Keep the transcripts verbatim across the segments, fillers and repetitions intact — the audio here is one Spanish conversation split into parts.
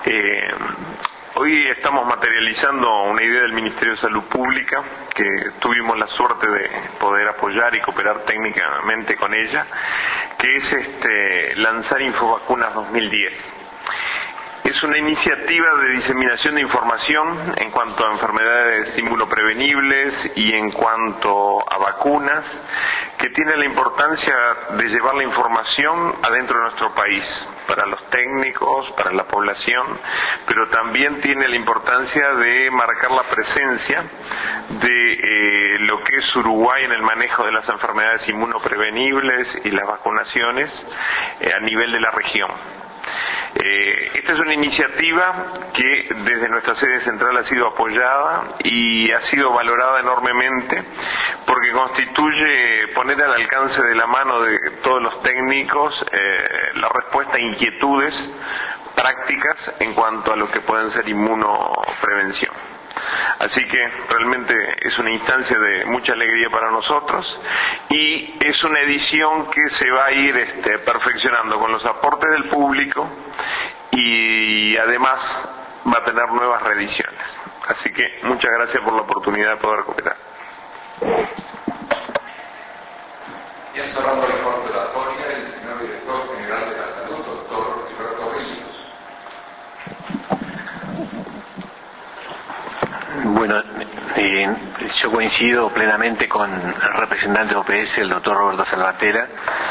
Eh, hoy estamos materializando una idea del Ministerio de Salud Pública que tuvimos la suerte de poder apoyar y cooperar técnicamente con ella, que es este, lanzar Infovacunas dos mil diez. Es una iniciativa de diseminación de información en cuanto a enfermedades inmunoprevenibles y en cuanto a vacunas, que tiene la importancia de llevar la información adentro de nuestro país, para los técnicos, para la población, pero también tiene la importancia de marcar la presencia de eh, lo que es Uruguay en el manejo de las enfermedades inmunoprevenibles y las vacunaciones eh, a nivel de la región. Eh, esta es una iniciativa que desde nuestra sede central ha sido apoyada y ha sido valorada enormemente porque constituye poner al alcance de la mano de todos los técnicos eh, la respuesta a inquietudes prácticas en cuanto a lo que pueden ser inmunoprevención. Así que realmente es una instancia de mucha alegría para nosotros y es una edición que se va a ir este, perfeccionando con los aportes del público y además va a tener nuevas reediciones. Así que muchas gracias por la oportunidad de poder cooperar. Y cerrando el corte de la Toria, el señor director general de la Salud, doctor Roberto Ríos. Bueno, eh, yo coincido plenamente con el representante de O P S, el doctor Roberto Salvatera,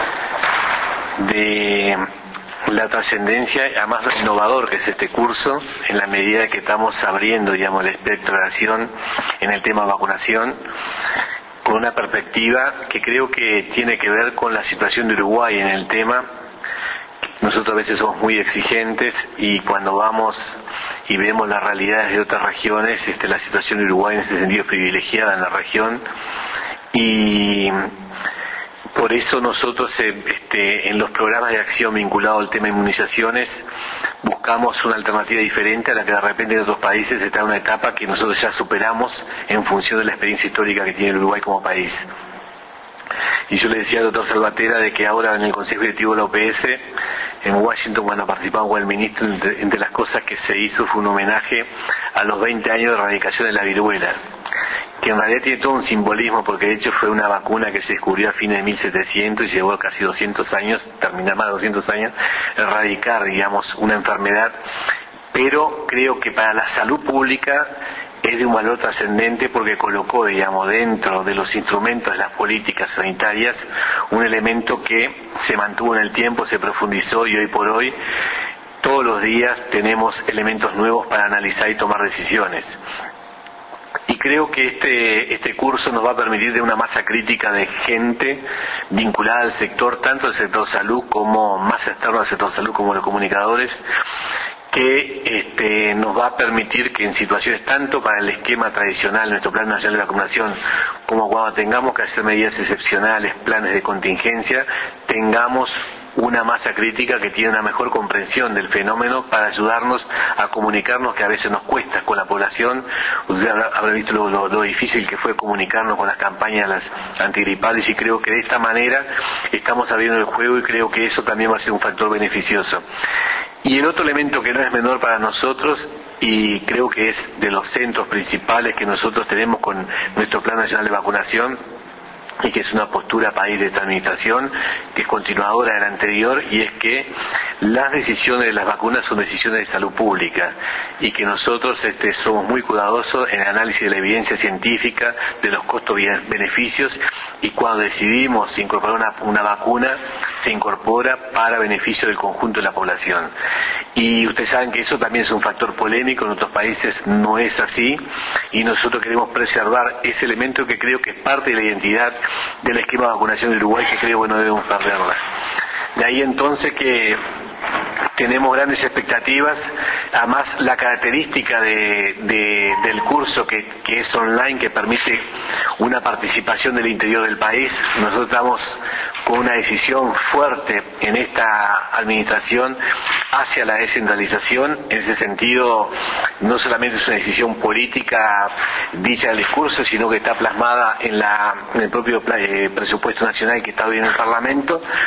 de la trascendencia, además lo innovador que es este curso, en la medida que estamos abriendo, digamos, el espectro de acción en el tema de vacunación, con una perspectiva que creo que tiene que ver con la situación de Uruguay en el tema. Nosotros a veces somos muy exigentes y cuando vamos y vemos las realidades de otras regiones, este, la situación de Uruguay en ese sentido es privilegiada en la región y por eso nosotros este, en los programas de acción vinculados al tema de inmunizaciones buscamos una alternativa diferente a la que de repente en otros países está en una etapa que nosotros ya superamos en función de la experiencia histórica que tiene el Uruguay como país. Y yo le decía al doctor Salvatera de que ahora en el Consejo Directivo de la O P S, en Washington, cuando participamos con el ministro, entre, entre las cosas que se hizo fue un homenaje a los veinte años de erradicación de la viruela, que en realidad tiene todo un simbolismo, porque de hecho fue una vacuna que se descubrió a fines de mil setecientos y llevó casi doscientos años, terminar más de doscientos años, erradicar, digamos, una enfermedad, pero creo que para la salud pública es de un valor trascendente porque colocó, digamos, dentro de los instrumentos de las políticas sanitarias un elemento que se mantuvo en el tiempo, se profundizó y hoy por hoy todos los días tenemos elementos nuevos para analizar y tomar decisiones. Y creo que este, este curso nos va a permitir de una masa crítica de gente vinculada al sector, tanto del sector salud como más externo al sector salud como los comunicadores, que este, nos va a permitir que en situaciones tanto para el esquema tradicional, nuestro Plan Nacional de Vacunación, como cuando tengamos que hacer medidas excepcionales, planes de contingencia, tengamos una masa crítica que tiene una mejor comprensión del fenómeno para ayudarnos a comunicarnos, que a veces nos cuesta con la población. Usted habrá visto lo, lo, lo difícil que fue comunicarnos con las campañas las antigripales y creo que de esta manera estamos abriendo el juego y creo que eso también va a ser un factor beneficioso. Y el otro elemento que no es menor para nosotros y creo que es de los centros principales que nosotros tenemos con nuestro Plan Nacional de Vacunación y que es una postura país de esta administración que es continuadora de la anterior, y es que las decisiones de las vacunas son decisiones de salud pública y que nosotros este, somos muy cuidadosos en el análisis de la evidencia científica, de los costos-beneficios, y cuando decidimos incorporar una, una vacuna se incorpora para beneficio del conjunto de la población. Y ustedes saben que eso también es un factor polémico, en otros países no es así, y nosotros queremos preservar ese elemento que creo que es parte de la identidad del esquema de vacunación de Uruguay, que creo que no debemos perderla. De ahí entonces que tenemos grandes expectativas, además la característica de, de, del curso que, que es online, que permite una participación del interior del país. Nosotros estamos con una decisión fuerte en esta administración hacia la descentralización. En ese sentido, no solamente es una decisión política dicha del discurso, sino que está plasmada en, la, en el propio eh, presupuesto nacional que está hoy en el Parlamento.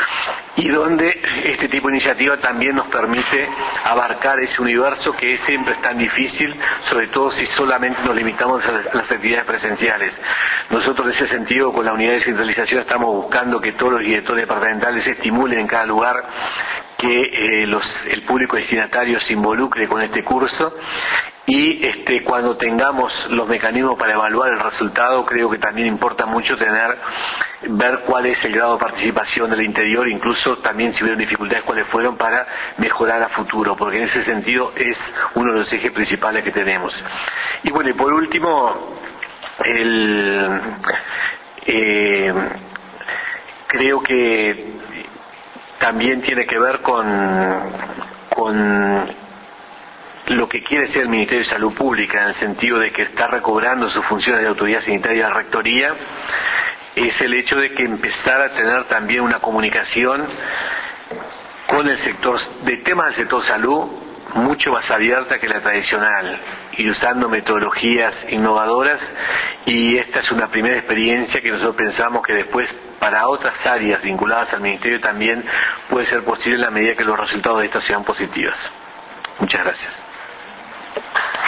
y donde este tipo de iniciativa también nos permite abarcar ese universo que siempre es tan difícil, sobre todo si solamente nos limitamos a las actividades presenciales. Nosotros en ese sentido, con la unidad de centralización, estamos buscando que todos los directores departamentales estimulen en cada lugar que eh, los, el público destinatario se involucre con este curso. Y este, cuando tengamos los mecanismos para evaluar el resultado, creo que también importa mucho tener, ver cuál es el grado de participación del interior, incluso también si hubieron dificultades, cuáles fueron, para mejorar a futuro, porque en ese sentido es uno de los ejes principales que tenemos. Y bueno, y por último, el, eh, creo que también tiene que ver con, con lo que quiere ser el Ministerio de Salud Pública, en el sentido de que está recobrando sus funciones de autoridad sanitaria de rectoría, es el hecho de que empezar a tener también una comunicación con el sector, de temas del sector salud, mucho más abierta que la tradicional, y usando metodologías innovadoras, y esta es una primera experiencia que nosotros pensamos que después para otras áreas vinculadas al Ministerio también puede ser posible en la medida que los resultados de estas sean positivos. Muchas gracias.